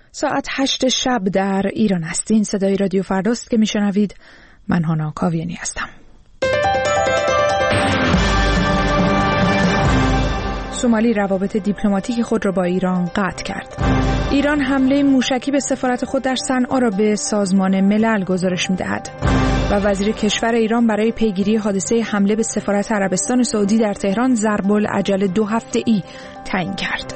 ساعت 8 شب در ایران است. این صدای رادیو فرداست که میشنوید. من هانا کاویانی هستم. سومالی روابط دیپلماتیک خود را با ایران قطع کرد. ایران حمله موشکی به سفارت خود در صنعا را به سازمان ملل گزارش می‌دهد و وزیر کشور ایران برای پیگیری حادثه حمله به سفارت عربستان سعودی در تهران ضرب الاجل 2 هفته‌ای تعیین کرد.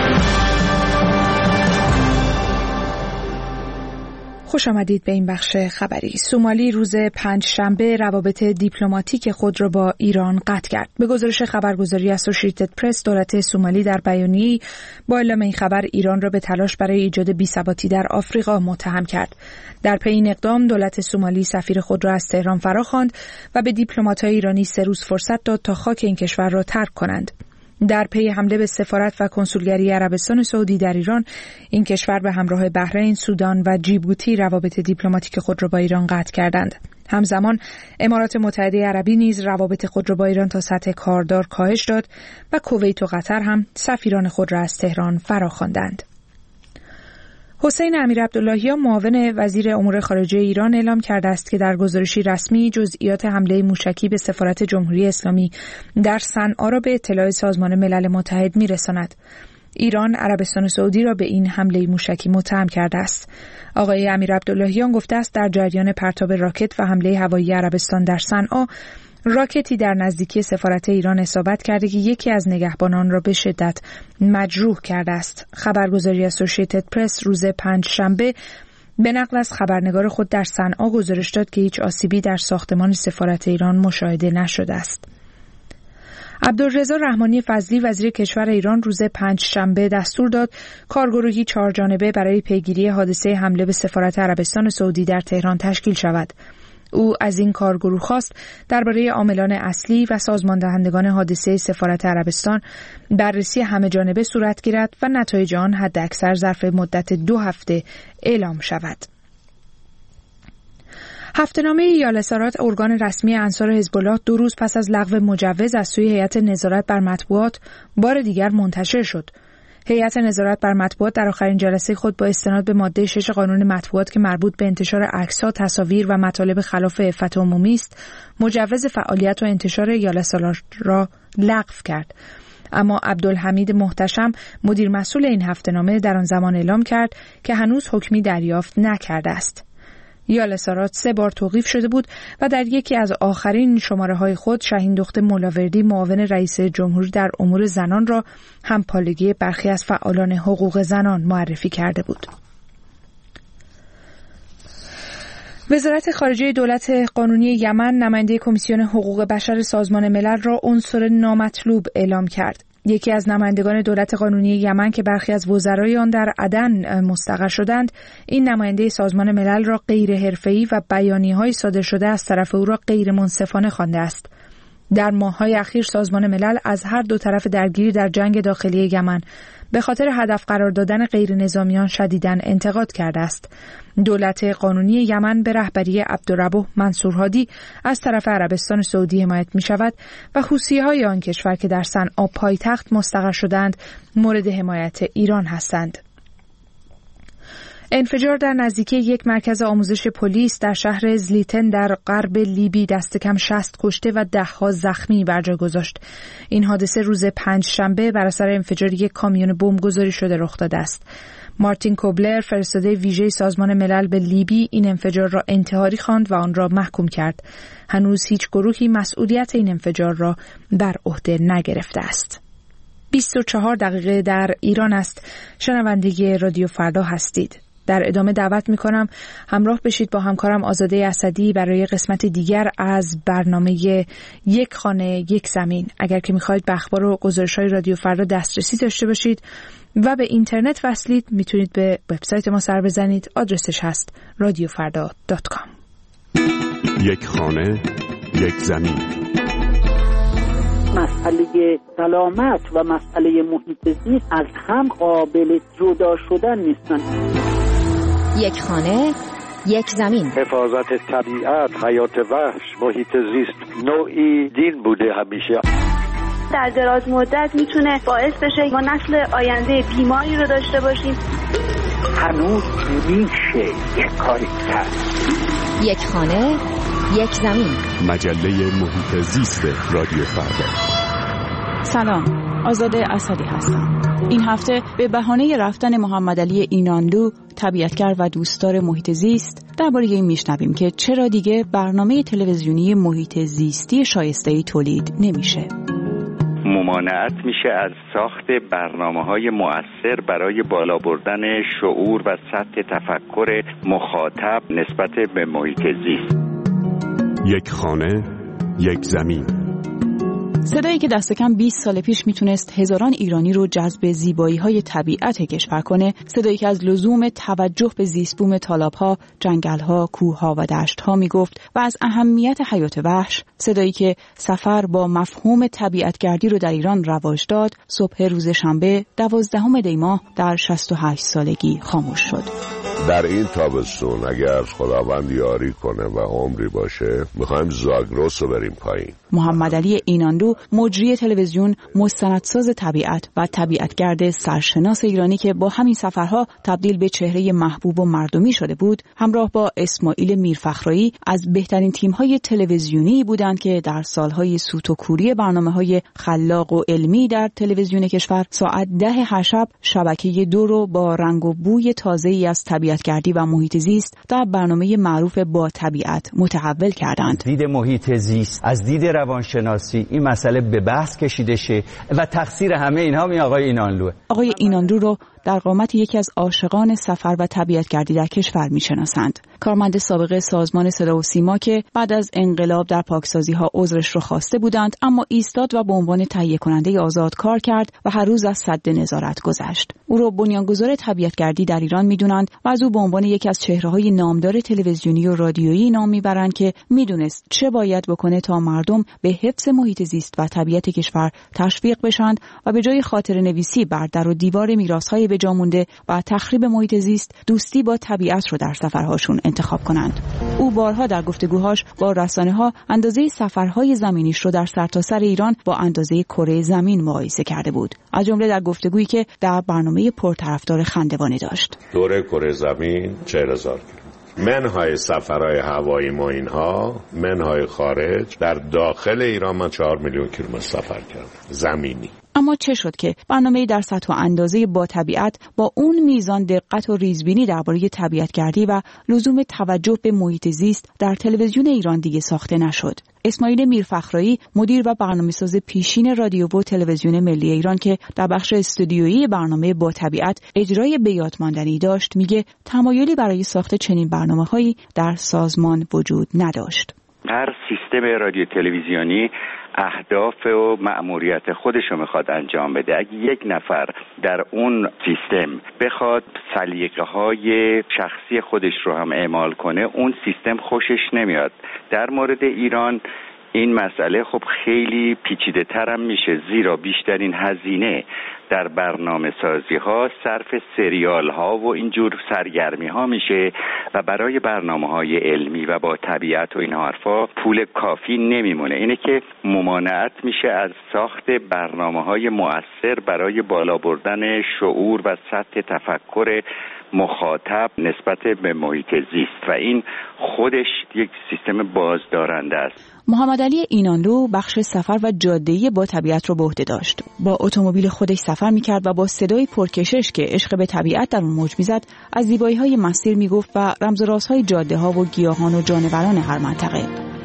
خوش آمدید به این بخش خبری. سومالی روز پنجشنبه روابط دیپلماتیک خود را با ایران قطع کرد. به گزارش خبرگزاری اسوسییتد پرس، دولت سومالی در بیانیه‌ای با اعلام این خبر ایران را به تلاش برای ایجاد بی‌ثباتی در آفریقا متهم کرد. در پی این اقدام دولت سومالی سفیر خود را از تهران فراخواند و به دیپلمات‌های ایرانی 3 روز فرصت داد تا خاک این کشور را ترک کنند. در پی حمله به سفارت و کنسولگری عربستان سعودی در ایران، این کشور به همراه بحرین، سودان و جیبوتی روابط دیپلماتیک خود را با ایران قطع کردند. همزمان امارات متحده عربی نیز روابط خود را با ایران تا سطح کاردار کاهش داد و کویت و قطر هم سفیران خود را از تهران فراخواندند. حسین امیرعبداللهیان معاون وزیر امور خارجه ایران اعلام کرده است که در گزارشی رسمی جزئیات حمله موشکی به سفارت جمهوری اسلامی در صنعا را به اطلاع سازمان ملل متحد می‌رساند. ایران عربستان سعودی را به این حمله موشکی متهم کرده است. آقای امیرعبداللهیان گفته است در جریان پرتاب راکت و حمله هوایی عربستان در صنعا، راکتی در نزدیکی سفارت ایران اصابت کرده که یکی از نگهبانان را به شدت مجروح کرده است. خبرگزاری اسوسییتد پرس روز پنجشنبه به نقل از خبرنگار خود در صنعا گزارش داد که هیچ آسیبی در ساختمان سفارت ایران مشاهده نشده است. عبدالرضا رحمانی فضلی وزیر کشور ایران روز پنجشنبه دستور داد کارگروهی 4 جانبه برای پیگیری حادثه حمله به سفارت عربستان سعودی در تهران تشکیل شود. او از این کارگروه خواست درباره عاملان اصلی و سازماندهندگان حادثه سفارت عربستان بررسی همه جانبه صورت گیرد و نتایج آن حداکثر ظرف مدت 2 هفته اعلام شود. هفته‌نامه یالسارات، ارگان رسمی انصار حزب الله، 2 روز پس از لغو مجوز از سوی هیئت نظارت بر مطبوعات بار دیگر منتشر شد. هیئت نظارت بر مطبوعات در آخرین جلسه خود با استناد به ماده 6 قانون مطبوعات که مربوط به انتشار عکس‌ها، تصاویر و مطالب خلاف عفت عمومی است، مجوز فعالیت و انتشار یالسارات را لغو کرد. اما عبدالحمید محتشم، مدیر مسئول این هفته‌نامه، در آن زمان اعلام کرد که هنوز حکمی دریافت نکرده است. یالسارات 3 بار توقیف شده بود و در یکی از آخرین شماره‌های خود شاهین دختر مولاوردی، معاون رئیس جمهور در امور زنان، را همپالگی برخی از فعالان حقوق زنان معرفی کرده بود. وزارت خارجه دولت قانونی یمن نماینده کمیسیون حقوق بشر سازمان ملل را عنصر نامطلوب اعلام کرد. یکی از نمایندگان دولت قانونی یمن که برخی از وزرای آن در عدن مستقر شدند، این نماینده سازمان ملل را غیر حرفه‌ای و بیانیه‌های صادر شده از طرف او را غیر منصفانه خوانده است. در ماه‌های اخیر سازمان ملل از هر 2 طرف درگیری در جنگ داخلی یمن به خاطر هدف قرار دادن غیر نظامیان شدیداً انتقاد کرده است. دولت قانونی یمن به رهبری عبدالربه منصور هادی از طرف عربستان سعودی حمایت می شود و حوثی‌های آن کشور که در صنعا پایتخت مستقر شدند مورد حمایت ایران هستند. انفجار در نزدیکی یک مرکز آموزش پلیس در شهر زلیتن در غرب لیبی دست کم 60 کشته و 10 زخمی بر جا گذاشت. این حادثه روز پنجشنبه بر اثر انفجار یک کامیون بمبگذاری شده رخ داده است. مارتین کوبلر، فرستاده ویژه سازمان ملل به لیبی، این انفجار را انتحاری خواند و آن را محکوم کرد. هنوز هیچ گروهی مسئولیت این انفجار را بر عهده نگرفته است. 24 دقیقه در ایران است. شنونده رادیو فردا هستید. در ادامه دعوت می‌کنم همراه بشید با همکارم آزاده اسدی برای قسمت دیگر از برنامه یک خانه یک زمین. اگر که می‌خواید به اخبار و گزارش‌های رادیو فردا دسترسی داشته باشید و به اینترنت وصلید، میتونید به وبسایت ما سر بزنید. آدرسش هست radiofarda.com. یک خانه یک زمین. مسئله سلامت و مسئله محیط زیست از هم قابل جدا شدن نیستن. یک خانه یک زمین. حفاظت طبیعت، حیات وحش، محیط زیست نوعی دین بوده همیشه. در دراز مدت میتونه باعث بشه ما نسل آینده بیماری رو داشته باشیم. هنوز میشه یک کاری کرد. یک خانه، یک زمین. مجله محیط زیست رادیو فردا. سلام، آزاده اسدی هستم. این هفته به بهانه رفتن محمدعلی اینانلو، طبیعتگر و دوستدار محیط زیست، درباره این میشنویم که چرا دیگه برنامه تلویزیونی محیط زیستی شایسته‌ای تولید نمیشه. ممانعت میشه از ساخت برنامه‌های مؤثر برای بالا بردن شعور و سطح تفکر مخاطب نسبت به محیط زیست. یک خانه، یک زمین. صدایی که دست کم 20 سال پیش میتونست هزاران ایرانی رو جذب زیبایی‌های طبیعت کشور کنه، صدایی که از لزوم توجه به زیستبوم تالاب‌ها، جنگل‌ها، کوه‌ها و دشت‌ها میگفت و از اهمیت حیات وحش، صدایی که سفر با مفهوم طبیعتگردی رو در ایران رواج داد، صبح روز شنبه 12 دی ماه در 68 سالگی خاموش شد. در این تابستون اگر خداوند یاری کنه و عمری باشه میخوایم زاگرس رو بریم پایین. محمدعلی اینانلو، مجری تلویزیون، مستندساز طبیعت و طبیعتگرد سرشناس ایرانی که با همین سفرها تبدیل به چهره محبوب و مردمی شده بود، همراه با اسماعیل میرفخرایی از بهترین تیم‌های تلویزیونی بودند که در سالهای سوت و کوری برنامه‌های خلاق و علمی در تلویزیون کشور ساعت 10 هر شب شبکه 2 رو با رنگ و بوی تازه‌ای از طبیعتگردی و محیط زیست در برنامه معروف با طبیعت متحول کردند. دید محیط زیست از دید روانشناسی این مسئله به بحث کشیده شه و تقصیر همه اینها می آقای اینانلو. آقای اینانلو رو در قامت یکی از عاشقان سفر و طبیعتگردی در کشور میشناسند. کارمند سابق سازمان صدا و سیما که بعد از انقلاب در پاکسازی‌ها عذرش رو خواسته بودند، اما ایستاد و به عنوان تهیه کننده آزاد کار کرد و هر روز از سد نظارت گذشت. او رو بنیانگذار طبیعتگردی در ایران میدونند و از او به عنوان یکی از چهره‌های نامدار تلویزیونی و رادیویی نام میبرند که میدونست چه باید بکنه تا مردم به حفظ محیط زیست و طبیعت کشور تشویق بشن و به جای خاطره نویسی بر در و دیوار میراث‌های به جا مونده و تخریب محیط زیست، دوستی با طبیعت رو در سفرهاشون انتخاب کنند. او بارها در گفتگوهاش با رسانه‌ها اندازه سفرهای زمینیش رو در سرتاسر ایران با اندازه کره زمین مقایسه کرده بود. از جمله در گفتگویی که در برنامه پرطرفدار خندوانه داشت. دور کره زمین 40,000 کیلومتر. منهای سفرهای هوایی ما اینها، منهای خارج، در داخل ایران من 4 میلیون کیلومتر سفر کردم زمینی. اما چه شد که برنامه‌ای در سطح و اندازه با طبیعت با اون میزان دقت و ریزبینی درباره طبیعتگردی و لزوم توجه به محیط زیست در تلویزیون ایران دیگه ساخته نشد؟ اسماعیل میرفخرایی، مدیر و برنامه‌ساز پیشین رادیو و تلویزیون ملی ایران که در بخش استودیویی برنامه با طبیعت اجرای بی‌یاد ماندنی داشت، میگه تمایلی برای ساخت چنین برنامه‌هایی در سازمان وجود نداشت. هر سیستم رادیو تلویزیونی اهداف و مأموریت خودش رو میخواد انجام بده. اگه یک نفر در اون سیستم بخواد سلیقه‌های شخصی خودش رو هم اعمال کنه، اون سیستم خوشش نمیاد. در مورد ایران این مسئله خب خیلی پیچیده تر هم میشه، زیرا بیشترین هزینه در برنامه سازی ها صرف سریال ها و اینجور سرگرمی ها میشه و برای برنامه های علمی و با طبیعت و این حرفا پول کافی نمیمونه. اینه که ممانعت میشه از ساخت برنامه های مؤثر برای بالا بردن شعور و سطح تفکر مخاطب نسبت به محیط زیست و این خودش یک سیستم بازدارنده است. محمدعلی اینانلو بخش سفر و جاده‌ای با طبیعت رو به عهده داشت. با اتومبیل خودش سفر می‌کرد و با صدای پرکشش که عشق به طبیعت در اون موج می‌زد، از زیبایی‌های مسیر می‌گفت و رمز و رازهای جاده‌ها و گیاهان و جانوران هر منطقه.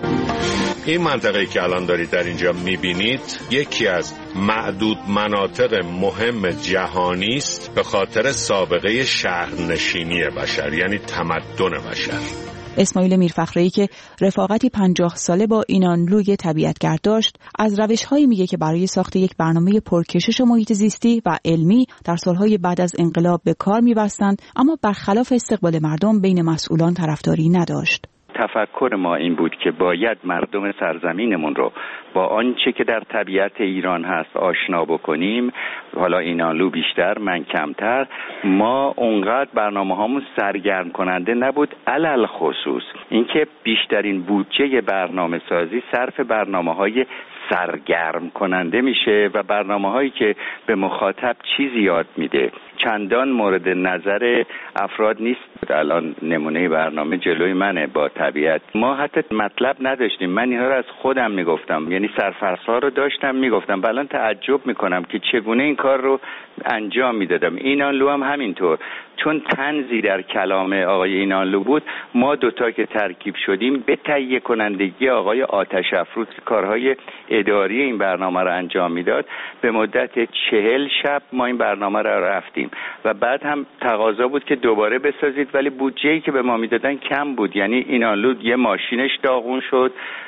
این منطقه‌ای که الان دارید در اینجا می‌بینید یکی از معدود مناطق مهم جهانی است به خاطر سابقه شهرنشینی بشر، یعنی تمدن بشر. اسماعیل میرفخرایی که رفاقتی 50 ساله با اینانلوی طبیعتگرد داشت، از روش‌هایی میگه که برای ساخت یک برنامه پرکشش محیط زیستی و علمی در سالهای بعد از انقلاب به کار می‌بستند، اما برخلاف استقبال مردم بین مسئولان طرفداری نداشت. تفکر ما این بود که باید مردم سرزمینمون رو با آنچه که در طبیعت ایران هست آشنا بکنیم. حالا اینانلو بیشتر، من کمتر. ما اونقدر برنامه‌هامون سرگرم کننده نبود، علل خصوص اینکه بیشترین بودجه برنامه سازی صرف برنامه‌های سرگرم کننده میشه و برنامه‌هایی که به مخاطب چیزی یاد میده، چندان مورد نظر افراد نیست. الان نمونه برنامه جلوی منه با طبیعت. ما حتی مطلب نداشتیم. من اینها رو از خودم میگفتم، یعنی سرفصل‌ها رو داشتم میگفتم. الان تعجب میکنم که چگونه این کار رو انجام میدادم. اینانلو هم همینطور، چون طنزی در کلام آقای اینانلو بود، ما دوتا که ترکیب شدیم به تهیه کنندگی آقای آتش افروز کارهای اداری این برنامه رو انجام میداد. به مدت 40 شب ما این برنامه رو رفتیم و بعد هم تقاضا بود که دوباره بسازید، ولی بودجه‌ای که به ما میدادن کم بود. یعنی اینانلو یه ماشینش داغون شد،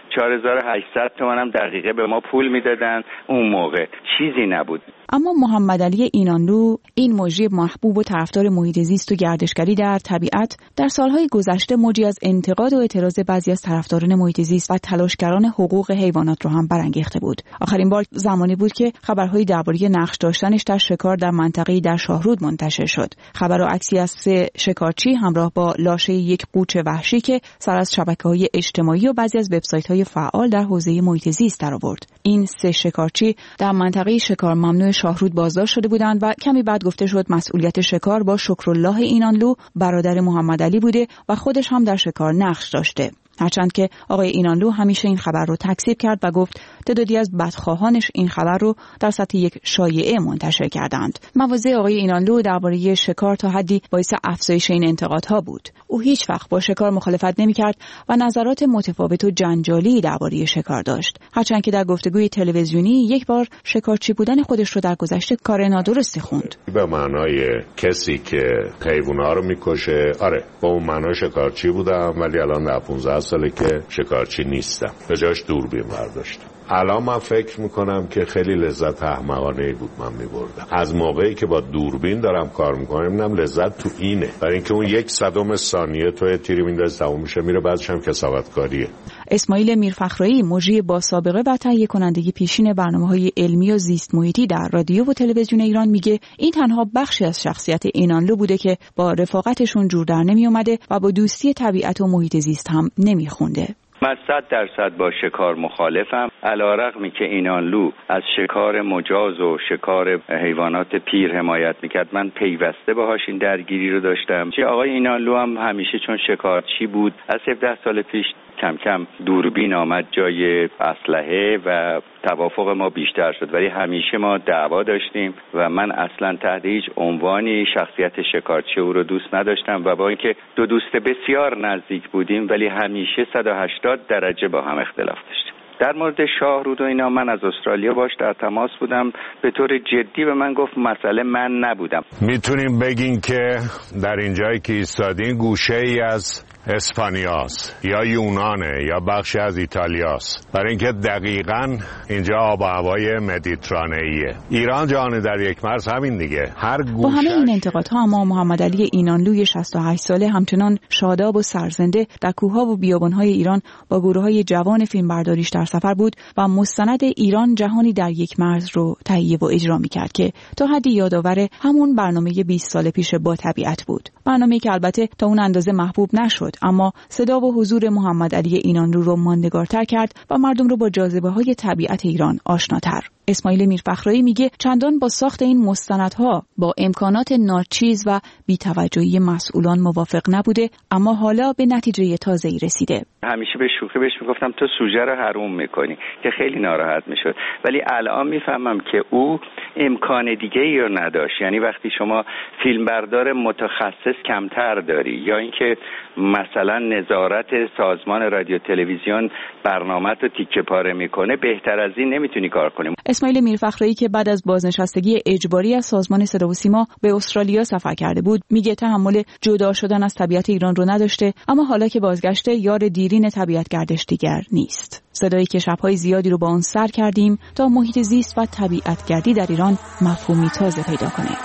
4800 تومان هم دقیقه به ما پول میدادن. اون موقع چیزی نبود. اما محمد علی اینانلو، این مجری محبوب و طرفدار محیط زیست و گردشگری در طبیعت، در سالهای گذشته موجی از انتقاد و اعتراض بعضی از طرفداران محیط زیست و تلاشگران حقوق حیوانات را هم برانگیخته بود. آخرین بار زمانی بود که خبرهایی درباره نقش داشتنش در شکار در منطقه‌ای در شاهرود منتشر شد. خبر و عکسی از 3 شکارچی همراه با لاشه یک قوچ وحشی که سر از شبکه‌های اجتماعی و بعضی از وبسایت‌های فعال در حوزه محیط زیست درآورد. این 3 شکارچی در منطقه شکار ممنوع شاهرود بازداشت شده بودند و کمی بعد گفته شد مسئولیت شکار با شکرالله اینانلو برادر محمد علی بوده و خودش هم در شکار نقش داشته. هرچند که آقای اینانلو همیشه این خبر رو تکذیب کرد و گفت تعدادی از بدخواهانش این خبر رو در سطح یک شایعه منتشر کردند. مواضع آقای اینانلو درباره شکار تا حدی باعث افزایش این انتقادها بود. او هیچ وقت با شکار مخالفت نمی‌کرد و نظرات متفاوت و جنجالی درباره شکار داشت. هرچند که در گفتگوی تلویزیونی یک بار شکارچی بودن خودش رو در گذشته کار نادرستی خوند. به معنای کسی که حیونا رو میکشه، آره، با اون معنای شکارچی بودم، ولی الان 15 ساله که شکارچی نیستم. به جاش دوربین برداشتم. الان من فکر میکنم که خیلی لذت احمقانه‌ای بود من میبردم. از موقعی که با دوربین دارم کار میکنم میبینم لذت تو اینه، برای اینکه اون 1/100 ثانیه توی تیری میندازی تموم میشه میره، بعدش هم کثافتکاریه. اسماعیل میرفخرایی، مجری با سابقه و تهیه کنندگی پیشین برنامه‌های علمی و زیست محیطی در رادیو و تلویزیون ایران، میگه این تنها بخشی از شخصیت اینانلو بوده که با رفاقتشون جور در نمی اومده و با دوستی طبیعت و محیط زیست هم نمیخونده. من 100% با شکار مخالفم، علی‌رغمی که اینانلو از شکار مجاز و شکار حیوانات پیر حمایت میکرد. من پیوسته باهاش این درگیری رو داشتم. آقای اینانلو هم همیشه چون شکارچی بود، از 17 سال پیش کم کم دوربین آمد جای اسلحه و توافق ما بیشتر شد، ولی همیشه ما دعوا داشتیم و من اصلا تحت هیچ عنوانی شخصیت شکارچی او رو دوست نداشتم و با اینکه دو دوست بسیار نزدیک بودیم ولی همیشه 180 درجه با هم اختلاف داشتیم. در مورد شاهرود و اینا من از استرالیا باش در تماس بودم، به طور جدی به من گفت مسئله من نبودم. میتونیم بگین که در اینجایی که ایستادین گوشه ای از اسپانیاست یا یونانه یا بخشی از ایتالیاست، برای اینکه دقیقاً اینجا آب و هوای مدیترانه‌ایه. ایران جهان در یک مرز همین دیگه. هر گوشه. با همه این انتقادها اما محمد علی اینانلوی 68 ساله همچنان شاداب و سرزنده در کوه‌ها و بیابان‌های ایران با گروه‌های جوان فیلمبرداریش در سفر بود و مستند ایران جهانی در یک مرز رو تهیه و اجرا می‌کرد که تا حدی یادآور همون برنامه 20 سال پیش با طبیعت بود. برنامه‌ای که البته تا اون اندازه محبوب نشد، اما صدا و حضور محمد علی اینانلو رو ماندگارتر کرد و مردم رو با جاذبه‌های طبیعت ایران آشناتر. اسماعیل میرفخرایی میگه چندان با ساخت این مستندها با امکانات ناچیز و بی‌توجهی مسئولان موافق نبوده، اما حالا به نتیجه تازه‌ای رسیده. همیشه به شوخی بهش میگفتم تو سوژه رو حروم میکنی، که خیلی ناراحت میشد، ولی الان میفهمم که او امکان دیگه‌ای رو نداشت. یعنی وقتی شما فیلمبردار متخصص کمتر داری یا اینکه مثلا نظارت سازمان رادیو تلویزیون برنامه رو تیکه پاره میکنه، بهتر از این نمیتونی کار کنی. اسماعیل میرفخرایی که بعد از بازنشستگی اجباری از سازمان صدا و سیما به استرالیا سفر کرده بود، میگه تحمل جدا شدن از طبیعت ایران رو نداشته، اما حالا که بازگشته یار دیرین طبیعتگردش دیگر نیست. صدایی که شب‌های زیادی رو با اون سر کردیم تا محیط زیست و طبیعتگردی در ایران مفهومی تازه پیدا کنه.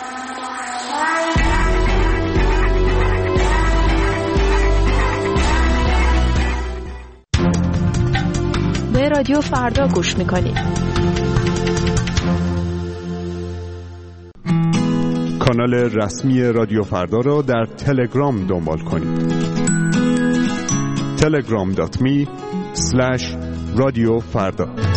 به رادیو فردا گوش میکنید. کانال رسمی رادیو فردا را در تلگرام دنبال کنید. telegram.me/رادیو فردا